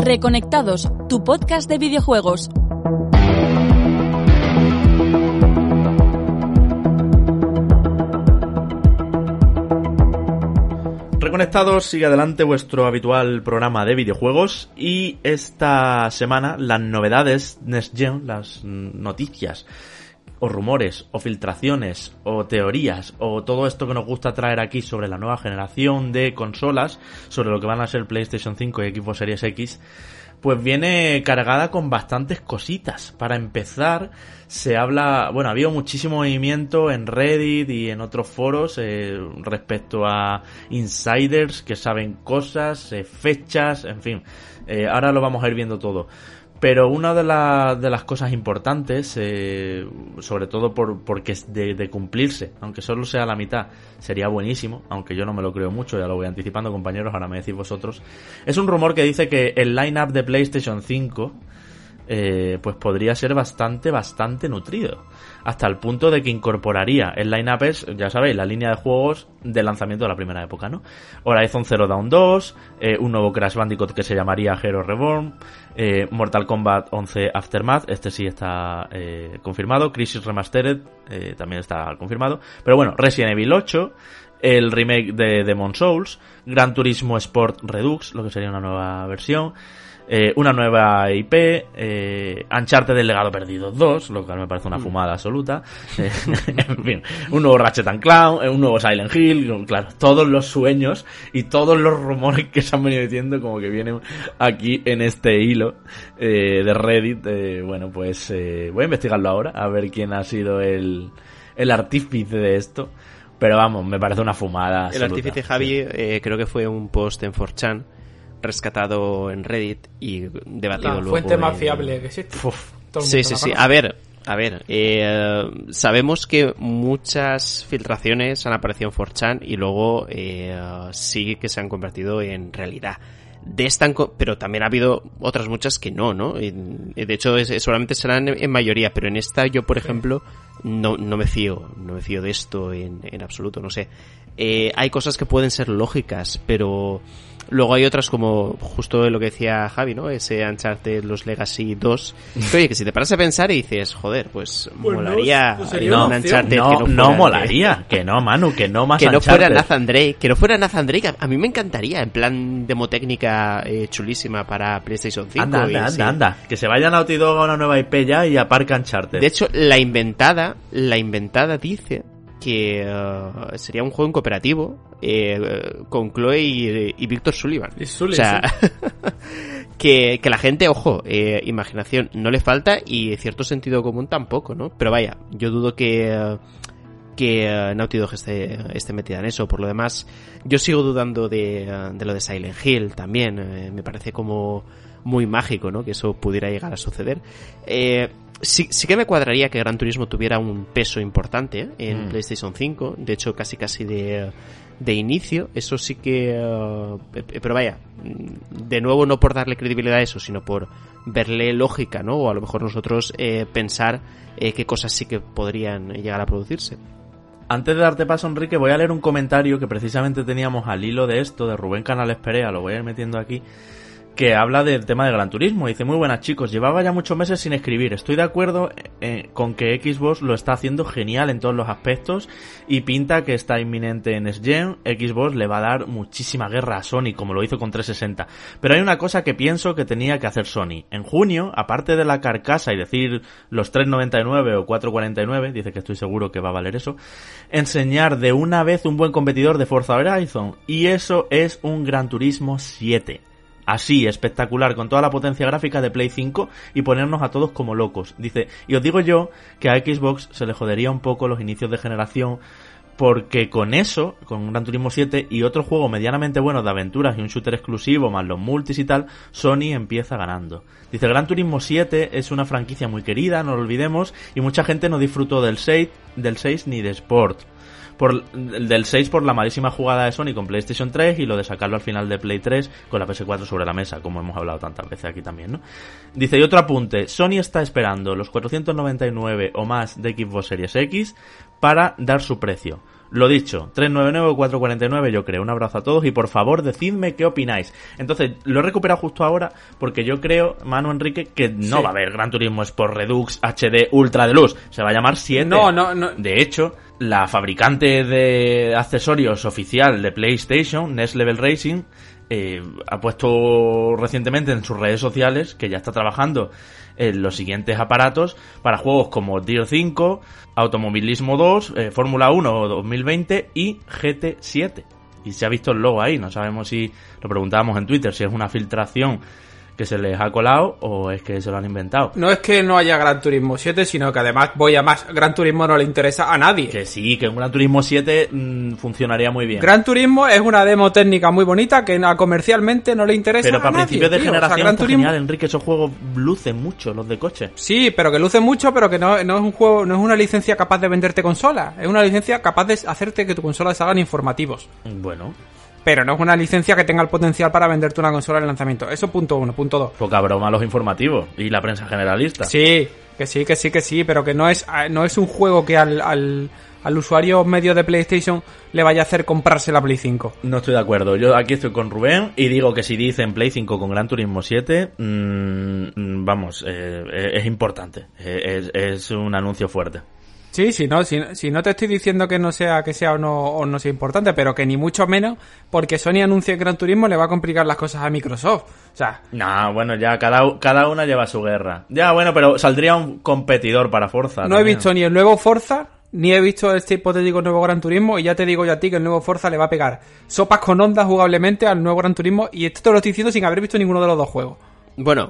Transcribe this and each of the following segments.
Reconectados, tu podcast de videojuegos. Reconectados, sigue adelante vuestro habitual programa de videojuegos y esta semana las novedades Next Gen, las noticias o rumores o filtraciones o teorías o todo esto que nos gusta traer aquí sobre la nueva generación de consolas, sobre lo que van a ser PlayStation 5 y Xbox Series X, pues viene cargada con bastantes cositas. Para empezar, se habla, bueno, ha habido muchísimo movimiento en Reddit y en otros foros respecto a insiders que saben cosas, fechas, en fin. Ahora lo vamos a ir viendo todo. Pero una de las cosas importantes, sobre todo porque es de cumplirse, aunque solo sea la mitad, sería buenísimo, aunque yo no me lo creo mucho, ya lo voy anticipando, compañeros, ahora me decís vosotros. Es un rumor que dice que el line-up de PlayStation 5 pues podría ser bastante nutrido, hasta el punto de que incorporaría el line-up, es, ya sabéis, la línea de juegos de lanzamiento de la primera época, ¿no? Horizon Zero Dawn 2, un nuevo Crash Bandicoot que se llamaría Hero Reborn, Mortal Kombat 11 Aftermath, este sí está confirmado, Crisis Remastered también está confirmado, pero bueno, Resident Evil 8, el remake de Demon's Souls, Gran Turismo Sport Redux, lo que sería una nueva versión, una nueva IP, Uncharted del Legado Perdido 2, lo cual me parece una fumada absoluta, en fin, un nuevo Ratchet & Clank, un nuevo Silent Hill, claro, todos los sueños y todos los rumores que se han venido diciendo como que vienen aquí en este hilo de Reddit. Bueno, pues voy a investigarlo ahora, a ver quién ha sido el artífice de esto, pero vamos, me parece una fumada absoluta. El artífice, Javi, creo que fue un post en 4chan rescatado en Reddit y debatido luego. La fuente más fiable que existe. Sí. A ver, sabemos que muchas filtraciones han aparecido en 4chan y luego sí que se han convertido en realidad. Pero también ha habido otras muchas que no. De hecho, seguramente serán en mayoría, pero en esta yo, por ejemplo, no me fío de esto en absoluto, no sé. Hay cosas que pueden ser lógicas, pero luego hay otras como justo lo que decía Javi, ¿no? Ese Uncharted, los Legacy 2. Que, oye, que si te paras a pensar y dices, joder, pues molaría un Uncharted no molaría, que no, Manu, que no más que Uncharted. No fuera Nathan Drake, a mí me encantaría, en plan demotécnica chulísima para PlayStation 5. Anda, que se vaya Naughty Dog a una nueva IP ya y aparca Uncharted. De hecho, la inventada dice que sería un juego en cooperativo con Chloe y Victor Sullivan. O sea, sí. que la gente, ojo, imaginación no le falta y cierto sentido común tampoco, ¿no? Pero vaya, yo dudo que Naughty Dog esté metida en eso. Por lo demás, yo sigo dudando de lo de Silent Hill también. Me parece como muy mágico, ¿no? Que eso pudiera llegar a suceder. Sí que me cuadraría que Gran Turismo tuviera un peso importante en PlayStation 5, de hecho casi de inicio, eso sí que... pero vaya, de nuevo no por darle credibilidad a eso, sino por verle lógica, ¿no? O a lo mejor nosotros pensar qué cosas sí que podrían llegar a producirse. Antes de darte paso, Enrique, voy a leer un comentario que precisamente teníamos al hilo de esto, de Rubén Canales Perea, lo voy a ir metiendo aquí, que habla del tema de Gran Turismo. Dice: muy buenas, chicos, llevaba ya muchos meses sin escribir, estoy de acuerdo con que Xbox lo está haciendo genial en todos los aspectos y pinta que está inminente en Next Gen. Xbox le va a dar muchísima guerra a Sony, como lo hizo con 360, pero hay una cosa que pienso que tenía que hacer Sony. En junio, aparte de la carcasa y decir los 3.99 o 4.49, dice que estoy seguro que va a valer eso, enseñar de una vez un buen competidor de Forza Horizon, y eso es un Gran Turismo 7. Así, espectacular, con toda la potencia gráfica de Play 5 y ponernos a todos como locos. Dice, y os digo yo que a Xbox se le jodería un poco los inicios de generación, porque con eso, con Gran Turismo 7 y otro juego medianamente bueno de aventuras y un shooter exclusivo más los multis y tal, Sony empieza ganando. Dice, Gran Turismo 7 es una franquicia muy querida, no lo olvidemos, y mucha gente no disfrutó del 6 ni de Sport. Del 6 por la malísima jugada de Sony con PlayStation 3 y lo de sacarlo al final de Play 3 con la PS4 sobre la mesa, como hemos hablado tantas veces aquí también, ¿no? Dice, y otro apunte, Sony está esperando los 499 o más de Xbox Series X para dar su precio. Lo dicho, 399-449 yo creo. Un abrazo a todos y por favor decidme qué opináis. Entonces, lo he recuperado justo ahora porque yo creo, Manu Enrique, que no va a haber Gran Turismo Sport Redux HD Ultra Deluxe. Se va a llamar 7. No. De hecho, la fabricante de accesorios oficial de PlayStation, Next Level Racing, ha puesto recientemente en sus redes sociales que ya está trabajando en los siguientes aparatos para juegos como Dirt 5, Automovilismo 2, Fórmula 1 2020 y GT7. Y se ha visto el logo ahí, no sabemos si, lo preguntábamos en Twitter, si es una filtración que se les ha colado o es que se lo han inventado. No es que no haya Gran Turismo 7, sino que además voy a más. Gran Turismo no le interesa a nadie. Que sí, que un Gran Turismo 7 funcionaría muy bien. Gran Turismo es una demo técnica muy bonita que comercialmente no le interesa a nadie. Pero para principios de generación Gran está Turismo... genial, Enrique, esos juegos lucen mucho, los de coche. Sí, pero que luce mucho, pero que no es un juego, no es una licencia capaz de venderte consolas. Es una licencia capaz de hacerte que tu consola salgan informativos. Bueno, Pero no es una licencia que tenga el potencial para venderte una consola en lanzamiento. Eso punto 1. Punto 2. poca broma los informativos y la prensa generalista. Sí, que sí, pero que no es un juego que al usuario medio de PlayStation le vaya a hacer comprarse la Play 5. No estoy de acuerdo. Yo aquí estoy con Rubén y digo que si dicen Play 5 con Gran Turismo 7, vamos, es importante. Es un anuncio fuerte. Sí, si no te estoy diciendo que sea o no sea importante, pero que ni mucho menos, porque Sony anuncie Gran Turismo le va a complicar las cosas a Microsoft. O sea... No, bueno, ya cada una lleva su guerra. Ya, bueno, pero saldría un competidor para Forza. No también. he visto ni el nuevo Forza, ni he visto este hipotético nuevo Gran Turismo, y ya te digo yo a ti que el nuevo Forza le va a pegar sopas con ondas jugablemente al nuevo Gran Turismo, y esto te lo estoy diciendo sin haber visto ninguno de los dos juegos. Bueno,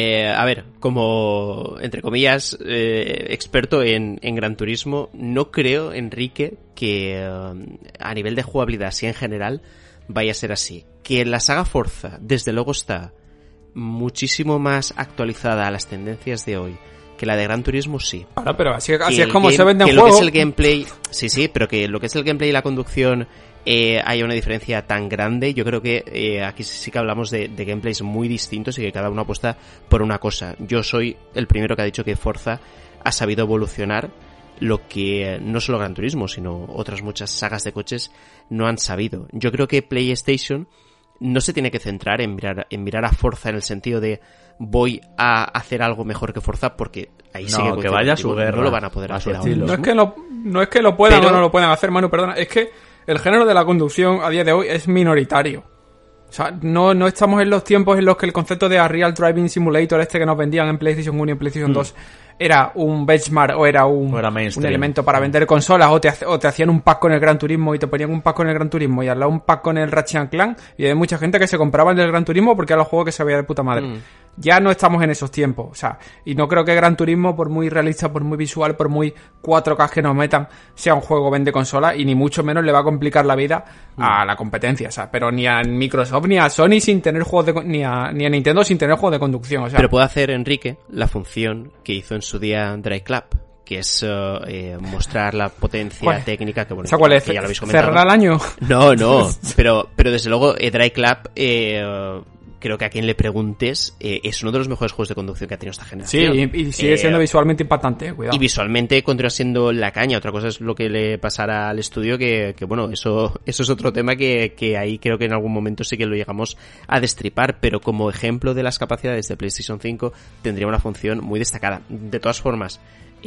a ver, como, entre comillas, experto en Gran Turismo, no creo, Enrique, que a nivel de jugabilidad, así en general, vaya a ser así. Que la saga Forza, desde luego, está muchísimo más actualizada a las tendencias de hoy que la de Gran Turismo, sí. Ahora, pero así es como se venden juegos. Lo que es el gameplay, sí, pero que lo que es el gameplay y la conducción haya una diferencia tan grande. Yo creo que aquí sí que hablamos de gameplays muy distintos y que cada uno apuesta por una cosa. Yo soy el primero que ha dicho que Forza ha sabido evolucionar lo que no solo Gran Turismo, sino otras muchas sagas de coches no han sabido. Yo creo que PlayStation no se tiene que centrar en mirar a Forza en el sentido de voy a hacer algo mejor que Forza, porque ahí sí que vaya a su guerra, no lo van a poder hacer ahora mismo. No es que lo puedan o no lo puedan hacer, Manu, perdona, es que el género de la conducción a día de hoy es minoritario. O sea, no estamos en los tiempos en los que el concepto de Real Driving Simulator que nos vendían en PlayStation 1 y en PlayStation 2 era un benchmark o era un elemento para vender consolas, o te hacían un pack con el Gran Turismo y te ponían un pack con el Gran Turismo y al lado un pack con el Ratchet & Clank, y hay mucha gente que se compraba el del Gran Turismo porque era el juego que se veía de puta madre. Ya no estamos en esos tiempos, o sea, y no creo que Gran Turismo, por muy realista, por muy visual, por muy 4K que nos metan, sea un juego vende consola, y ni mucho menos le va a complicar la vida a la competencia, o sea, pero ni a Microsoft ni a Sony sin tener juegos ni a Nintendo sin tener juegos de conducción, o sea. Pero puede hacer, Enrique, la función que hizo en su día Drive Club, que es mostrar la potencia técnica que, bueno, ¿esa cuál es? Que ya lo habéis comentado. ¿Cerrar el año? No, pero desde luego Drive Club, creo que a quien le preguntes, es uno de los mejores juegos de conducción que ha tenido esta generación. Sí, y sigue siendo visualmente impactante, cuidado. Y visualmente continúa siendo la caña. Otra cosa es lo que le pasará al estudio, que bueno, eso es otro tema que ahí creo que en algún momento sí que lo llegamos a destripar, pero como ejemplo de las capacidades de PlayStation 5 tendría una función muy destacada. De todas formas,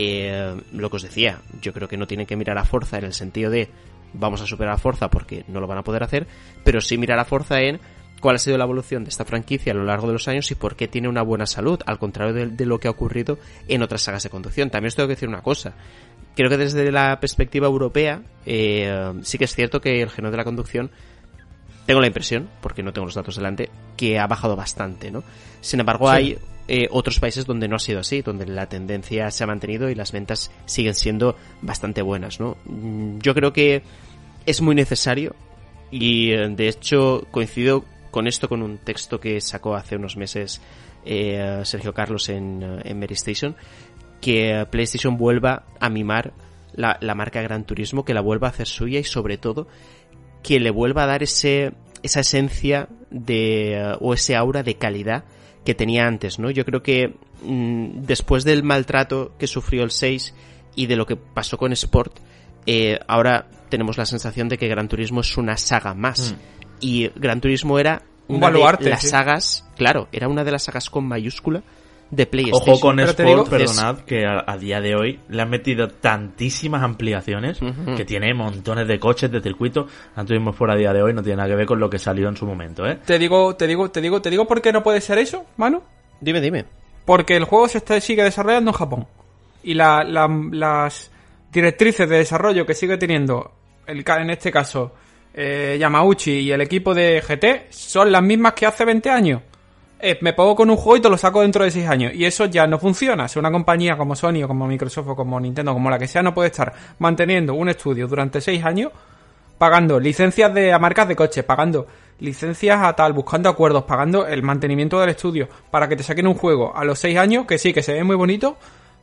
lo que os decía, yo creo que no tienen que mirar a Forza en el sentido de vamos a superar a Forza porque no lo van a poder hacer, pero sí mirar a Forza en cuál ha sido la evolución de esta franquicia a lo largo de los años y por qué tiene una buena salud, al contrario de lo que ha ocurrido en otras sagas de conducción. También os tengo que decir una cosa. Creo que desde la perspectiva europea sí que es cierto que el género de la conducción, tengo la impresión, porque no tengo los datos delante, que ha bajado bastante, ¿no? Sin embargo, hay otros países donde no ha sido así, donde la tendencia se ha mantenido y las ventas siguen siendo bastante buenas, ¿no? Yo creo que es muy necesario y de hecho coincido con esto, con un texto que sacó hace unos meses Sergio Carlos en Mary Station, que PlayStation vuelva a mimar la marca Gran Turismo, que la vuelva a hacer suya y sobre todo que le vuelva a dar esa esencia o ese aura de calidad que tenía antes, ¿no? Yo creo que después del maltrato que sufrió el 6 y de lo que pasó con Sport, ahora tenemos la sensación de que Gran Turismo es una saga más. Y Gran Turismo era una baluarte, de las sagas, claro, era una de las sagas con mayúscula de PlayStation. Ojo con Sport, digo, perdonad, que a día de hoy le han metido tantísimas ampliaciones que tiene montones de coches, de circuitos. Gran Turismo Sport a día de hoy no tiene nada que ver con lo que salió en su momento, ¿eh? Te digo por qué no puede ser eso, Manu. Dime. Porque el juego se sigue desarrollando en Japón. Y las directrices de desarrollo que sigue teniendo, en este caso, Yamauchi y el equipo de GT, son las mismas que hace 20 años. Me pongo con un juego y te lo saco dentro de 6 años. Y eso ya no funciona. Si una compañía como Sony o como Microsoft o como Nintendo, como la que sea, no puede estar manteniendo un estudio durante 6 años, pagando licencias a marcas de coches, pagando licencias a tal, buscando acuerdos, pagando el mantenimiento del estudio, para que te saquen un juego a los 6 años, que sí, que se ve muy bonito,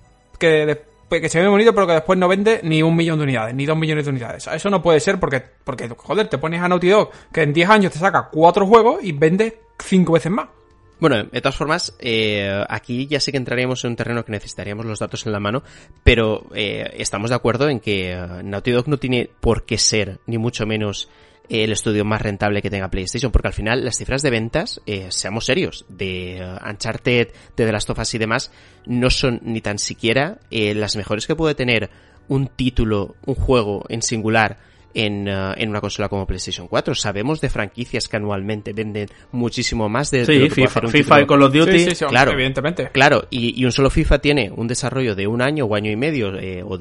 que se ve bonito, pero que después no vende ni 1 millón de unidades, ni 2 millones de unidades. Eso no puede ser porque joder, te pones a Naughty Dog, que en 10 años te saca 4 juegos y vende 5 veces más. Bueno, de todas formas, aquí ya sí que entraríamos en un terreno que necesitaríamos los datos en la mano, pero estamos de acuerdo en que Naughty Dog no tiene por qué ser, ni mucho menos, el estudio más rentable que tenga PlayStation, porque al final las cifras de ventas, seamos serios, de Uncharted, de The Last of Us y demás, no son ni tan siquiera las mejores que puede tener un título, un juego en singular en una consola como PlayStation 4. Sabemos de franquicias que anualmente venden muchísimo más de lo que puede hacer un FIFA y Call of Duty. Sí, claro, evidentemente. Claro, y un solo FIFA tiene un desarrollo de 1 año o año y medio o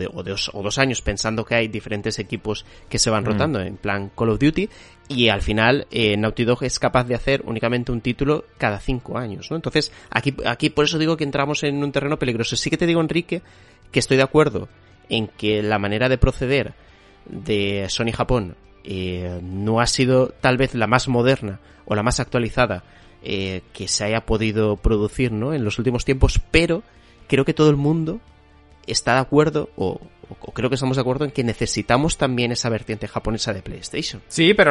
2 años, pensando que hay diferentes equipos que se van rotando en plan Call of Duty, y al final Naughty Dog es capaz de hacer únicamente un título cada 5 años, ¿no? Entonces, aquí por eso digo que entramos en un terreno peligroso. Sí que te digo, Enrique, que estoy de acuerdo en que la manera de proceder de Sony Japón no ha sido tal vez la más moderna o la más actualizada que se haya podido producir, ¿no?, en los últimos tiempos, pero creo que todo el mundo está de acuerdo o creo que estamos de acuerdo en que necesitamos también esa vertiente japonesa de PlayStation. Sí, pero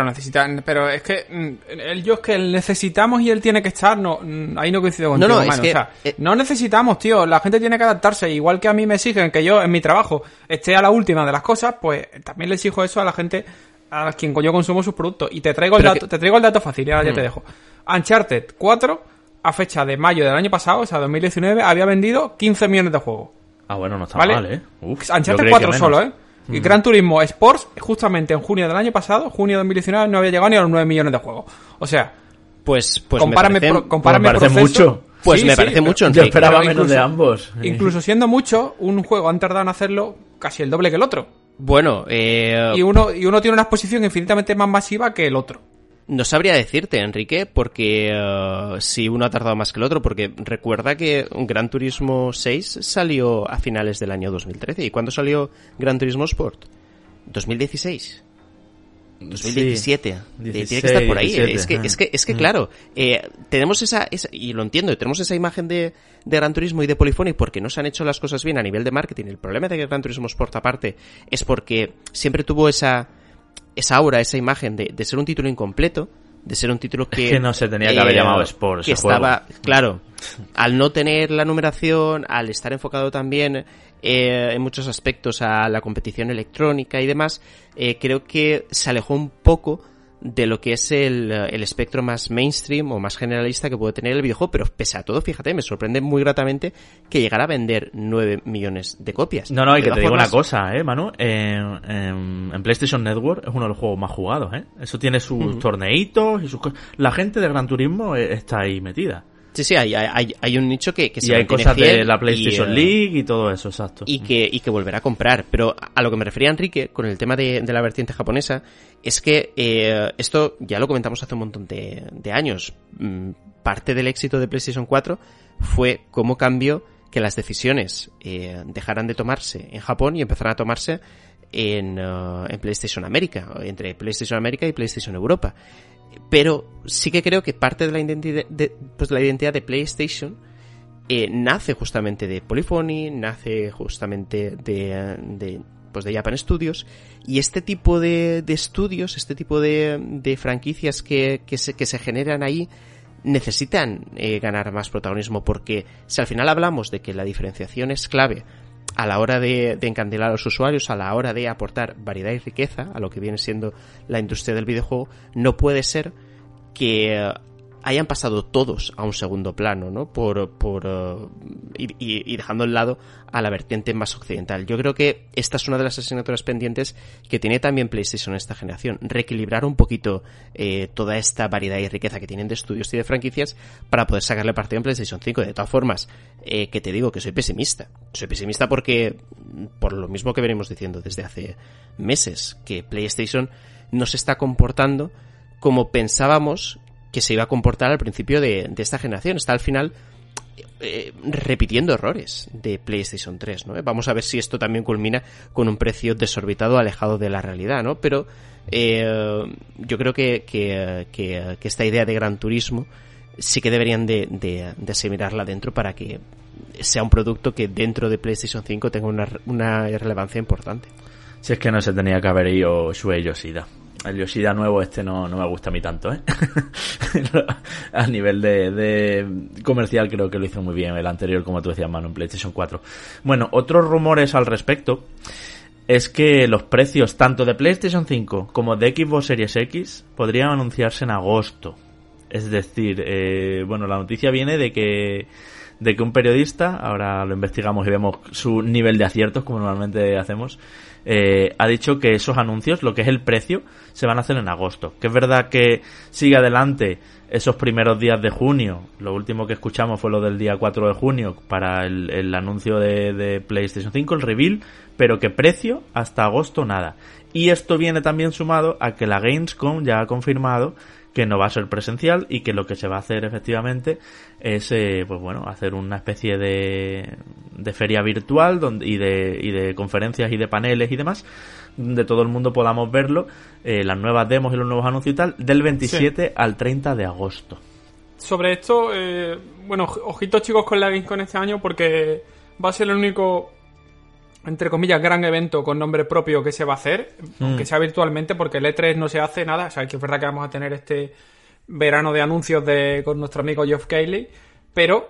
es que el necesitamos y él tiene que estar, ahí no coincido contigo, no, hermano. es que, o sea, no necesitamos, tío, la gente tiene que adaptarse, igual que a mí me exigen que yo en mi trabajo esté a la última de las cosas, pues también le exijo eso a la gente a quien yo consumo sus productos. Y te traigo el dato fácil, y ahora ya te dejo. Uncharted 4, a fecha de mayo del año pasado, o sea, 2019, había vendido 15 millones de juegos. Ah, bueno, no está ¿vale? mal, ¿eh? Uncharted 4 solo, ¿eh? Y Gran Turismo Sports, justamente en junio del año pasado, junio de 2019, no había llegado ni a los 9 millones de juegos. O sea, pues compárame me parece proceso. Mucho. Pues sí, me parece mucho, Enrique. Yo esperaba menos de ambos. Incluso siendo mucho, un juego han tardado en hacerlo casi el doble que el otro. Bueno, y uno tiene una exposición infinitamente más masiva que el otro. No sabría decirte, Enrique, porque si uno ha tardado más que el otro, porque recuerda que Gran Turismo 6 salió a finales del año 2013. ¿Y cuándo salió Gran Turismo Sport? 2016. 2017. Sí, tiene que estar por ahí. 17. Es que claro, tenemos esa, y lo entiendo, tenemos esa imagen de Gran Turismo y de Polyphony porque no se han hecho las cosas bien a nivel de marketing. El problema de que Gran Turismo Sport aparte es porque siempre tuvo esa aura, esa imagen de ser un título incompleto, de ser un título que... Es que no se tenía que haber llamado Sport que ese juego. estaba, claro, al no tener la numeración, al estar enfocado también en muchos aspectos a la competición electrónica y demás, creo que se alejó un poco de lo que es el espectro más mainstream o más generalista que puede tener el videojuego, pero pese a todo, fíjate, me sorprende muy gratamente que llegara a vender 9 millones de copias. No, y que te digo una cosa, Manu, en PlayStation Network es uno de los juegos más jugados, Eso tiene sus torneitos y sus cosas. La gente de Gran Turismo está ahí metida. Sí, hay un nicho que se y hay cosas fiel de la PlayStation League y todo eso, exacto. Y que volverá a comprar. Pero a lo que me refería, Enrique, con el tema de la vertiente japonesa, es que esto ya lo comentamos hace un montón de años. Parte del éxito de PlayStation 4 fue cómo cambió que las decisiones dejaran de tomarse en Japón y empezaran a tomarse en PlayStation América, entre PlayStation América y PlayStation Europa. Pero sí que creo que parte de la identidad de PlayStation nace justamente de Polyphony, nace justamente de Japan Studios, y este tipo de estudios, este tipo de franquicias que se generan ahí necesitan ganar más protagonismo, porque si al final hablamos de que la diferenciación es clave a la hora de encandilar a los usuarios, a la hora de aportar variedad y riqueza a lo que viene siendo la industria del videojuego, no puede ser que hayan pasado todos a un segundo plano, ¿no? Y dejando al lado a la vertiente más occidental. Yo creo que esta es una de las asignaturas pendientes que tiene también PlayStation en esta generación. Reequilibrar un poquito toda esta variedad y riqueza que tienen de estudios y de franquicias para poder sacarle partido en PlayStation 5. De todas formas, que te digo que soy pesimista. Soy pesimista porque, por lo mismo que venimos diciendo desde hace meses, que PlayStation no se está comportando como pensábamos que se iba a comportar al principio de esta generación. Está al final repitiendo errores de PlayStation 3, ¿no? Vamos a ver si esto también culmina con un precio desorbitado, alejado de la realidad, ¿no? Pero yo creo que esta idea de Gran Turismo sí que deberían de asimilarla dentro para que sea un producto que dentro de PlayStation 5 tenga una relevancia importante. Si es que no se tenía que haber ido Shuei Yoshida. El Yoshida nuevo no me gusta a mí tanto, ¿eh? A nivel de comercial creo que lo hizo muy bien el anterior, como tú decías, Manu, en PlayStation 4. Bueno, otros rumores al respecto es que los precios tanto de PlayStation 5 como de Xbox Series X podrían anunciarse en agosto. Es decir, bueno, la noticia viene de que un periodista, ahora lo investigamos y vemos su nivel de aciertos, como normalmente hacemos, ha dicho que esos anuncios, lo que es el precio, se van a hacer en agosto. Que es verdad que sigue adelante esos primeros días de junio. Lo último que escuchamos fue lo del día 4 de junio para el anuncio de PlayStation 5, el reveal, pero que precio hasta agosto nada. Y esto viene también sumado a que la Gamescom ya ha confirmado que no va a ser presencial y que lo que se va a hacer efectivamente es pues bueno, hacer una especie de feria virtual y de conferencias y de paneles y demás, donde todo el mundo podamos verlo, las nuevas demos y los nuevos anuncios y tal, del 27 al 30 de agosto. Sobre esto, bueno, ojitos chicos con la Gamescom este año, porque va a ser el único, entre comillas, gran evento con nombre propio que se va a hacer, aunque sea virtualmente, porque el E3 no se hace nada. O sea, que es verdad que vamos a tener este verano de anuncios con nuestro amigo Geoff Keighley, pero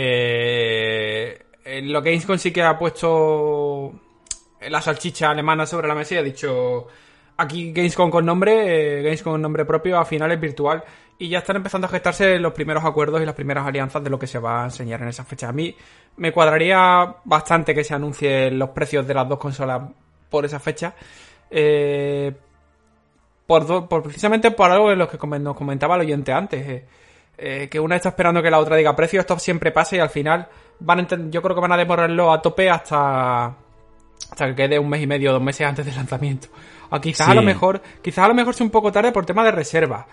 lo que Gamescom sí que ha puesto la salchicha alemana sobre la mesa y ha dicho: aquí Gamescom con nombre, Gamescom con nombre propio, al final es virtual. Y ya están empezando a gestarse los primeros acuerdos y las primeras alianzas de lo que se va a enseñar en esa fecha. A mí me cuadraría bastante que se anuncien los precios de las dos consolas por esa fecha. Precisamente por algo de lo que nos comentaba el oyente antes. Que una está esperando que la otra diga precio. Esto siempre pasa y al final yo creo que van a demorarlo a tope hasta que quede un mes y medio, 2 meses antes del lanzamiento. O quizás a lo mejor sea un poco tarde por tema de reserva.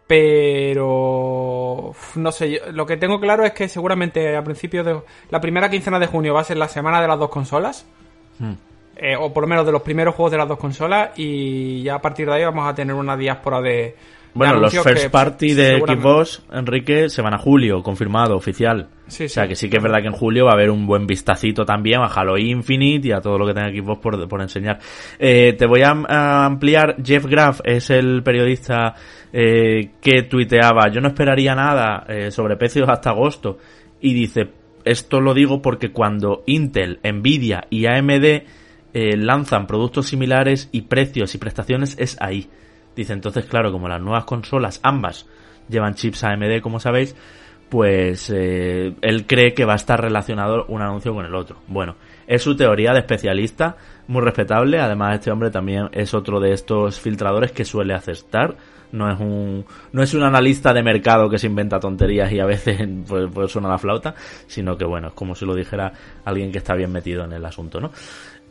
Pero no sé, lo que tengo claro es que seguramente a principios de la primera quincena de junio va a ser la semana de las dos consolas, o por lo menos de los primeros juegos de las dos consolas, y ya a partir de ahí vamos a tener una diáspora de bueno, los first party de Xbox, Enrique, se van a julio, confirmado, oficial. Sí, o sea que sí que es verdad que en julio va a haber un buen vistacito también a Halo Infinite y a todo lo que tenga Xbox por enseñar. Te voy a ampliar. Jeff Graff es el periodista que tuiteaba: yo no esperaría nada sobre precios hasta agosto, y dice: esto lo digo porque cuando Intel, Nvidia y AMD lanzan productos similares y precios y prestaciones es ahí. Dice, entonces claro, como las nuevas consolas ambas llevan chips AMD, como sabéis, pues él cree que va a estar relacionado un anuncio con el otro. Bueno, es su teoría de especialista, muy respetable. Además, este hombre también es otro de estos filtradores que suele acertar. No es un analista de mercado que se inventa tonterías y a veces pues suena la flauta, sino que bueno, es como si lo dijera alguien que está bien metido en el asunto, ¿no?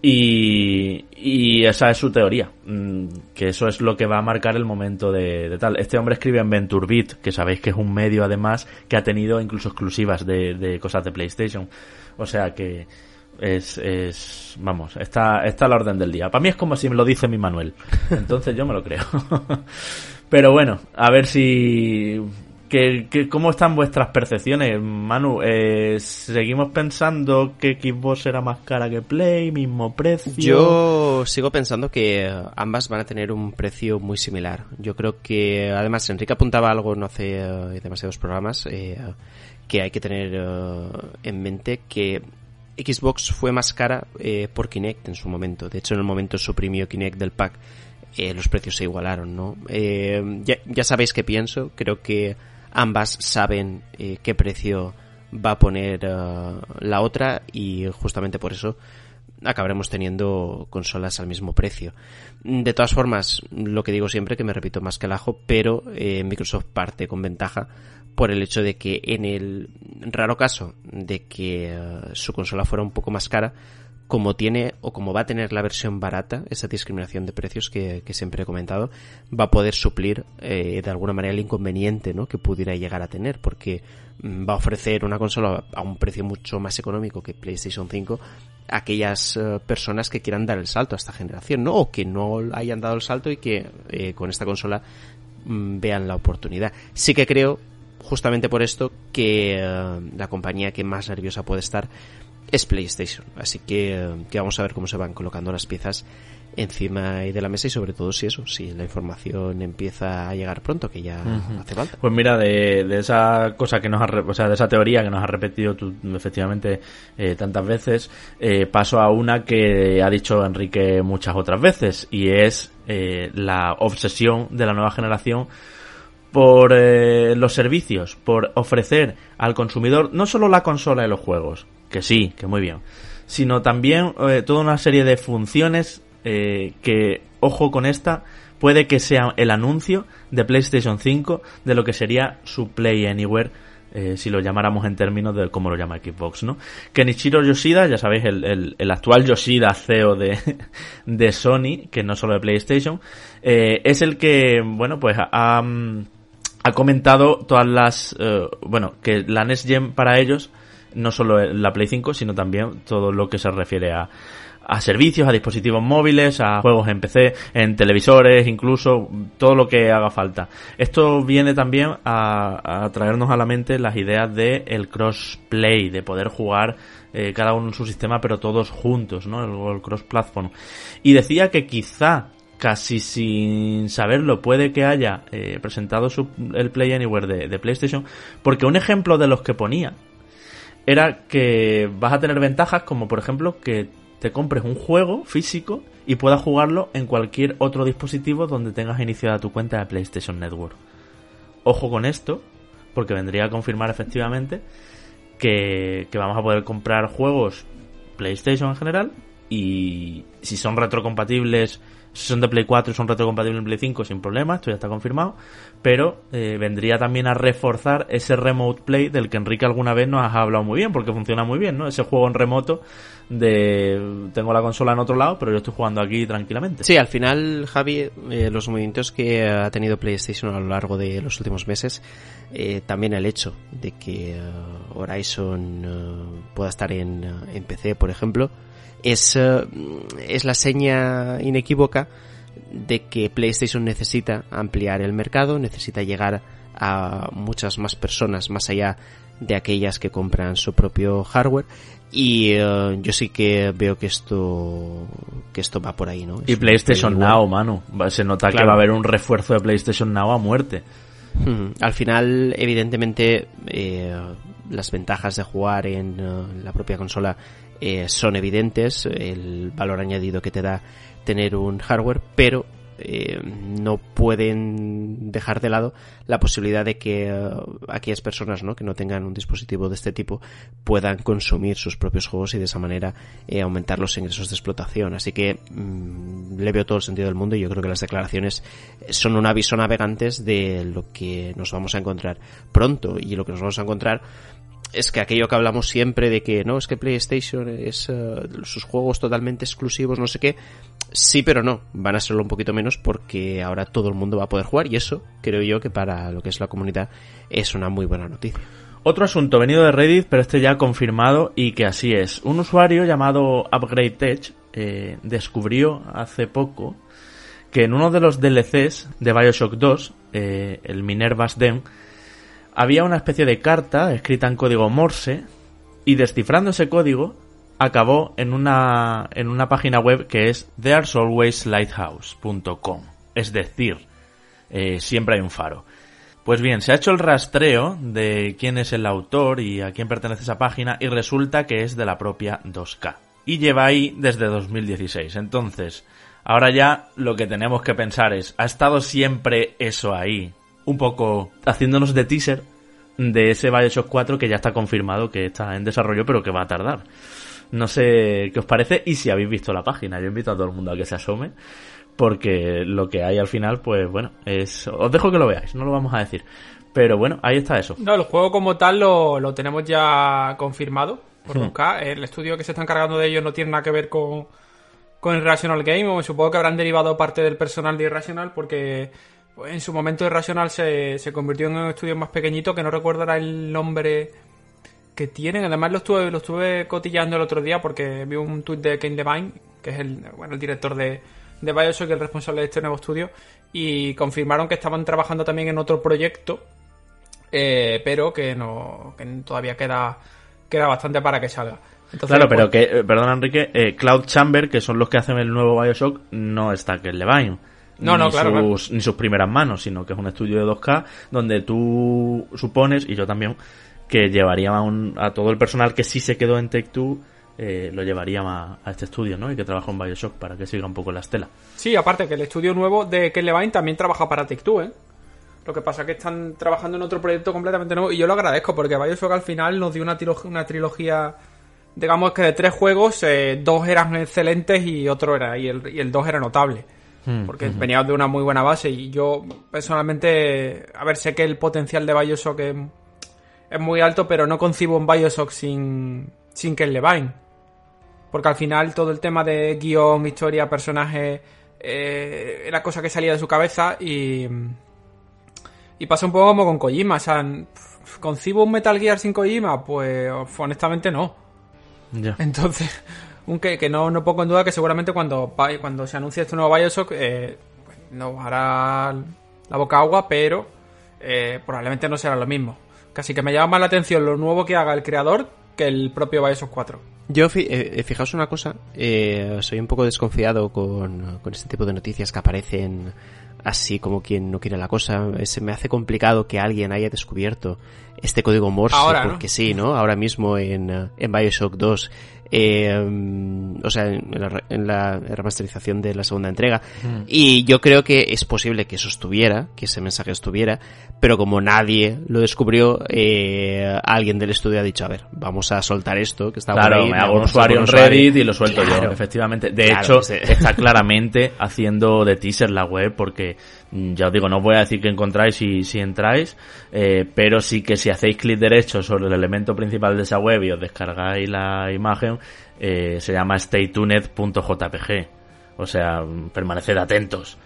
Y esa es su teoría, que eso es lo que va a marcar el momento de tal. Este hombre escribe en VentureBeat, que sabéis que es un medio además que ha tenido incluso exclusivas de cosas de PlayStation. O sea que vamos, está a la orden del día. Para mí es como si me lo dice mi Manuel, entonces yo me lo creo. Pero bueno, a ver si... ¿Cómo están vuestras percepciones, Manu? ¿Seguimos pensando que Xbox era más cara que Play, mismo precio? Yo sigo pensando que ambas van a tener un precio muy similar. Yo creo que, además, Enrique apuntaba algo no hace demasiados programas, que hay que tener en mente que Xbox fue más cara por Kinect en su momento. De hecho, en el momento suprimió Kinect del pack. Los precios se igualaron, ¿no? Ya sabéis qué pienso. Creo que ambas saben qué precio va a poner la otra, y justamente por eso acabaremos teniendo consolas al mismo precio. De todas formas, lo que digo siempre, que me repito más que el ajo, pero Microsoft parte con ventaja por el hecho de que en el raro caso de que su consola fuera un poco más cara, como tiene o como va a tener la versión barata, esa discriminación de precios que siempre he comentado, va a poder suplir de alguna manera el inconveniente, ¿no?, que pudiera llegar a tener, porque va a ofrecer una consola a un precio mucho más económico que PlayStation 5 a aquellas personas que quieran dar el salto a esta generación, ¿no?, o que no hayan dado el salto y que con esta consola vean la oportunidad. Sí que creo, justamente por esto, que la compañía que más nerviosa puede estar es PlayStation, así que vamos a ver cómo se van colocando las piezas encima de la mesa, y sobre todo si la información empieza a llegar pronto, que ya hace falta. Pues mira, de esa cosa que de esa teoría que nos has repetido tú efectivamente tantas veces, paso a una que ha dicho Enrique muchas otras veces, y es la obsesión de la nueva generación por los servicios, por ofrecer al consumidor no solo la consola y los juegos, que sí, que muy bien, sino también toda una serie de funciones que, ojo con esta, puede que sea el anuncio de PlayStation 5 de lo que sería su Play Anywhere, si lo llamáramos en términos de cómo lo llama Xbox, ¿no? Kenichiro Yoshida, ya sabéis, el actual Yoshida CEO de Sony, que no solo de PlayStation, es el que, bueno, pues ha comentado todas las, que la Next Gen para ellos, no solo la Play 5, sino también todo lo que se refiere a servicios, a dispositivos móviles, a juegos en PC, en televisores, incluso todo lo que haga falta. Esto viene también a traernos a la mente las ideas de el crossplay, de poder jugar cada uno en su sistema, pero todos juntos, ¿no? El cross-platform. Y decía que quizá, casi sin saberlo, puede que haya presentado el Play Anywhere de PlayStation, porque un ejemplo de los que ponía era que vas a tener ventajas como, por ejemplo, que te compres un juego físico y puedas jugarlo en cualquier otro dispositivo donde tengas iniciada tu cuenta de PlayStation Network. Ojo con esto, porque vendría a confirmar efectivamente que vamos a poder comprar juegos PlayStation en general, y si son retrocompatibles, si son de Play 4 y son retrocompatibles en Play 5, sin problema, esto ya está confirmado, pero vendría también a reforzar ese Remote Play del que Enrique alguna vez nos ha hablado muy bien, porque funciona muy bien, ¿no? Ese juego en remoto de tengo la consola en otro lado, pero yo estoy jugando aquí tranquilamente. Sí, al final, Javi, los movimientos que ha tenido PlayStation a lo largo de los últimos meses, también el hecho de que Horizon pueda estar en PC, por ejemplo, es la seña inequívoca de que PlayStation necesita ampliar el mercado, necesita llegar a muchas más personas más allá de aquellas que compran su propio hardware, y yo sí que veo que esto va por ahí, ¿no? Y PlayStation Now, mano, se nota claro que va a haber un refuerzo de PlayStation Now a muerte. Al final, evidentemente, las ventajas de jugar en la propia consola son evidentes, el valor añadido que te da tener un hardware, pero no pueden dejar de lado la posibilidad de que aquellas personas, ¿no?, que no tengan un dispositivo de este tipo puedan consumir sus propios juegos y de esa manera aumentar los ingresos de explotación. Así que le veo todo el sentido del mundo, y yo creo que las declaraciones son un aviso navegantes de lo que nos vamos a encontrar pronto, y lo que nos vamos a encontrar es que aquello que hablamos siempre de que no, es que PlayStation es sus juegos totalmente exclusivos, no sé qué, sí, pero no, van a serlo un poquito menos, porque ahora todo el mundo va a poder jugar, y eso creo yo que para lo que es la comunidad es una muy buena noticia. Otro asunto venido de Reddit, pero este ya confirmado, y que así es. Un usuario llamado Upgrade Tech descubrió hace poco que en uno de los DLCs de BioShock 2, el Minerva's Den, había una especie de carta escrita en código Morse, y descifrando ese código acabó en una página web que es there'salwayslighthouse.com, es decir, siempre hay un faro. Pues bien, se ha hecho el rastreo de quién es el autor y a quién pertenece esa página y resulta que es de la propia 2K. Y lleva ahí desde 2016. Entonces, ahora ya lo que tenemos que pensar es, ¿ha estado siempre eso ahí? Un poco haciéndonos de teaser de ese BioShock 4 que ya está confirmado que está en desarrollo pero que va a tardar. No sé qué os parece y si habéis visto la página. Yo invito a todo el mundo a que se asome. Porque lo que hay al final, pues bueno, os dejo que lo veáis, no lo vamos a decir. Pero bueno, ahí está eso. No, el juego como tal lo tenemos ya confirmado por 2K. El estudio que se está encargando de ello no tiene nada que ver con Irrational Game. O supongo que habrán derivado parte del personal de Irrational porque pues, en su momento Irrational se convirtió en un estudio más pequeñito que no recuerdo ahora el nombre que tienen. Además lo estuve cotillando el otro día porque vi un tuit de Ken Levine, que es el director de BioShock, el responsable de este nuevo estudio, y confirmaron que estaban trabajando también en otro proyecto, pero que todavía queda bastante para que salga. Entonces, claro, pero perdona Enrique, Cloud Chamber, que son los que hacen el nuevo BioShock, no está Ken Levine. Claro. Ni sus primeras manos, sino que es un estudio de 2K donde tú supones, y yo también, que llevaría a todo el personal que sí se quedó en Take-Two, lo llevaría a este estudio, ¿no? Y que trabaja en BioShock para que siga un poco la estela. Sí, aparte que el estudio nuevo de Ken Levine también trabaja para Take-Two, ¿eh? Lo que pasa es que están trabajando en otro proyecto completamente nuevo y yo lo agradezco porque BioShock al final nos dio una trilogía, digamos que de 3 juegos, 2 eran excelentes y otro era, y el 2 era notable. Porque venía de una muy buena base y yo personalmente, a ver, sé que el potencial de BioShock es muy alto, pero no concibo un BioShock sin Ken Levine. Porque al final todo el tema de guión, historia, personaje, era cosa que salía de su cabeza y pasa un poco como con Kojima. O sea, ¿concibo un Metal Gear sin Kojima? Pues honestamente no. Ya. Entonces, que no pongo en duda que seguramente cuando se anuncie este nuevo BioShock nos hará la boca agua, pero probablemente no será lo mismo. Casi que me llama más la atención lo nuevo que haga el creador que el propio BioShock 4. Yo, fijaos una cosa, soy un poco desconfiado con este tipo de noticias que aparecen así como quien no quiere la cosa. Se me hace complicado que alguien haya descubierto este código Morse, ahora, porque ¿no? sí, ¿no? Ahora mismo en BioShock 2, o sea, en la remasterización de la segunda entrega. Y yo creo que es posible que eso estuviera, que ese mensaje estuviera, pero como nadie lo descubrió, alguien del estudio ha dicho, a ver, vamos a soltar esto, que está claro, por ahí. me hago un usuario en Reddit y lo suelto claro, yo, efectivamente. De hecho, está claramente haciendo de teaser la web, porque ya os digo, no os voy a decir que encontráis si entráis, pero sí que si hacéis clic derecho sobre el elemento principal de esa web y os descargáis la imagen, se llama staytuned.jpg. O sea, permaneced atentos.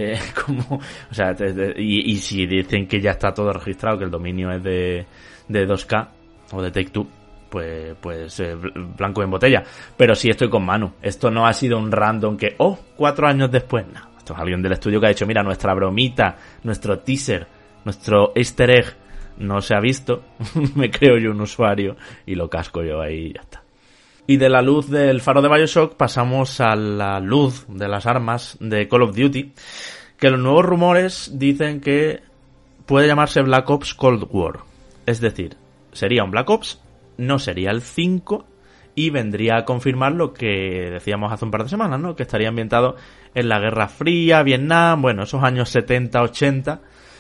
O sea, y si dicen que ya está todo registrado, que el dominio es de 2K o de Take-Two, pues blanco en botella. Pero sí estoy con Manu. Esto no ha sido un random que, 4 años después, no. Esto es alguien del estudio que ha dicho, mira, nuestra bromita, nuestro teaser, nuestro easter egg no se ha visto. Me creo yo un usuario y lo casco yo ahí y ya está. Y de la luz del faro de BioShock pasamos a la luz de las armas de Call of Duty, que los nuevos rumores dicen que puede llamarse Black Ops Cold War. Es decir, sería un Black Ops, no sería el 5, y vendría a confirmar lo que decíamos hace un par de semanas, ¿no? Que estaría ambientado en la Guerra Fría, Vietnam, bueno, esos años 70-80,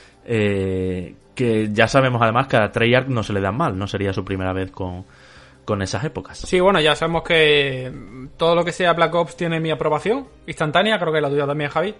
que ya sabemos además que a Treyarch no se le dan mal, no sería su primera vez con esas épocas. Sí, bueno, ya sabemos que todo lo que sea Black Ops tiene mi aprobación instantánea, creo que la tuya también, Javi,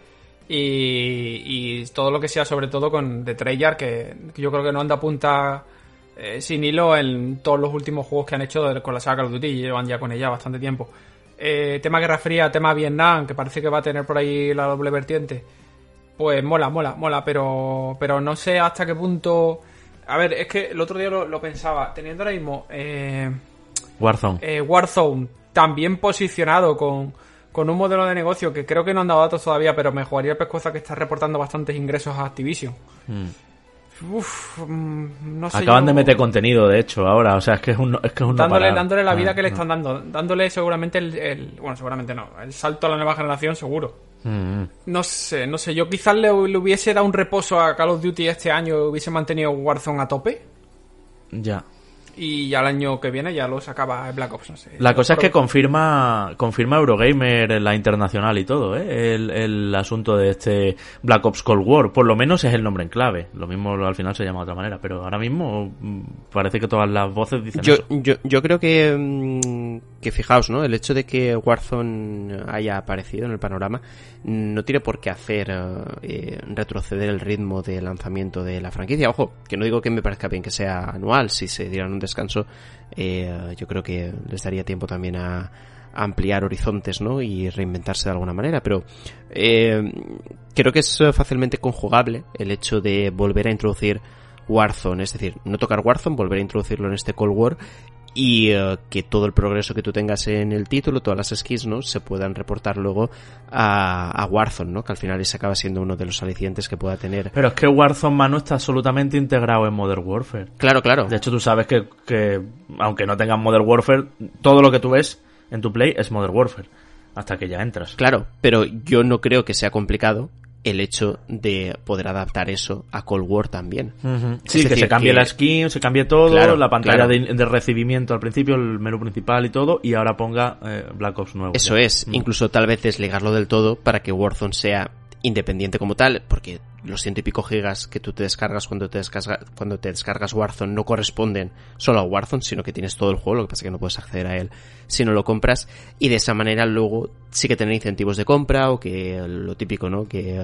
y todo lo que sea sobre todo de Treyarch, que yo creo que no anda punta sin hilo en todos los últimos juegos que han hecho con la saga Call of Duty, y llevan ya con ella bastante tiempo. Tema Guerra Fría, tema Vietnam, que parece que va a tener por ahí la doble vertiente, pues mola, pero no sé hasta qué punto. A ver, es que el otro día lo pensaba, teniendo ahora mismo Warzone también posicionado con un modelo de negocio que creo que no han dado datos todavía, pero me jugaría el pescuezo que está reportando bastantes ingresos a Activision. No sé. Acaban de meter contenido, de hecho, ahora, o sea, es que es un dándole la vida que le están dando, dándole seguramente bueno, seguramente no, el salto a la nueva generación seguro. No sé, yo quizás le hubiese dado un reposo a Call of Duty este año, hubiese mantenido Warzone a tope. Ya. Y ya el año que viene ya lo sacaba Black Ops, no sé. La cosa es que confirma Eurogamer en la internacional y todo, el asunto de este Black Ops Cold War. Por lo menos es el nombre en clave. Lo mismo al final se llama de otra manera, pero ahora mismo parece que todas las voces dicen eso. Yo creo que fijaos, ¿no? El hecho de que Warzone haya aparecido en el panorama no tiene por qué hacer retroceder el ritmo de lanzamiento de la franquicia. Ojo, que no digo que me parezca bien que sea anual. Si se dieran un descanso, yo creo que les daría tiempo también a ampliar horizontes, ¿no? Y reinventarse de alguna manera, pero creo que es fácilmente conjugable el hecho de volver a introducir Warzone, es decir, no tocar Warzone, volver a introducirlo en este Cold War y que todo el progreso que tú tengas en el título, todas las skills, ¿no? Se puedan reportar luego a Warzone, ¿no? Que al final ese acaba siendo uno de los alicientes que pueda tener. Pero es que Warzone, Manu, está absolutamente integrado en Modern Warfare. Claro. De hecho, tú sabes que aunque no tengas Modern Warfare, todo lo que tú ves en tu play es Modern Warfare, hasta que ya entras. Claro, pero yo no creo que sea complicado el hecho de poder adaptar eso a Cold War también. Uh-huh. Sí, que se cambie la skin, se cambie todo, claro, la pantalla de recibimiento al principio, el menú principal y todo, y ahora ponga Black Ops nuevo. Eso ya. Es, incluso tal vez desligarlo del todo para que Warzone sea independiente como tal, porque los 100 y pico gigas que tú te descargas cuando te descargas Warzone no corresponden solo a Warzone, sino que tienes todo el juego, lo que pasa es que no puedes acceder a él si no lo compras, y de esa manera luego sí que tener incentivos de compra, o que lo típico, ¿no? Que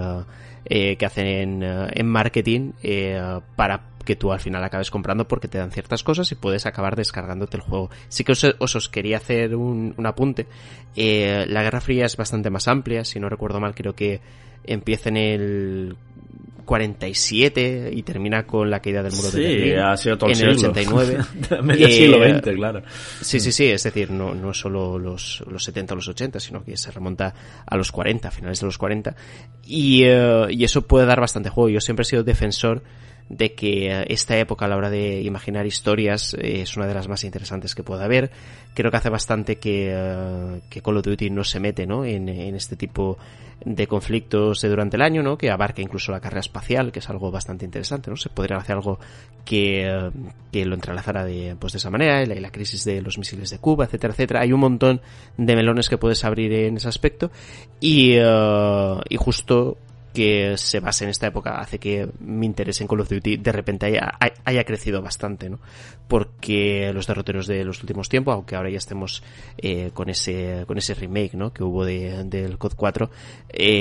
hacen en marketing para que tú al final acabes comprando porque te dan ciertas cosas y puedes acabar descargándote el juego. Sí que os quería hacer un apunte. La Guerra Fría es bastante más amplia, si no recuerdo mal, creo que empieza en el 47 y termina con la caída del muro de Berlín. Sí, ha sido todo en el 89. Medio siglo XX, claro. Sí, es decir, no solo los 70 o los 80, sino que se remonta a los 40, a finales de los 40. Y eso puede dar bastante juego. Yo siempre he sido defensor de que esta época a la hora de imaginar historias es una de las más interesantes que pueda haber. Creo que hace bastante que Call of Duty no se mete, ¿no? en este tipo de conflictos durante el año, ¿no? Que abarca incluso la carrera espacial, que es algo bastante interesante, ¿no? Se podría hacer algo que lo entrelazara de esa manera, la crisis de los misiles de Cuba, etcétera, etcétera. Hay un montón de melones que puedes abrir en ese aspecto y justo que se base en esta época hace que mi interés en Call of Duty de repente haya crecido bastante, ¿no? Porque los derroteros de los últimos tiempos, aunque ahora ya estemos con ese remake, ¿no? Que hubo del COD 4,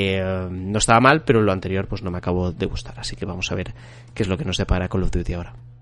no estaba mal, pero lo anterior pues no me acabó de gustar, así que vamos a ver qué es lo que nos depara Call of Duty ahora.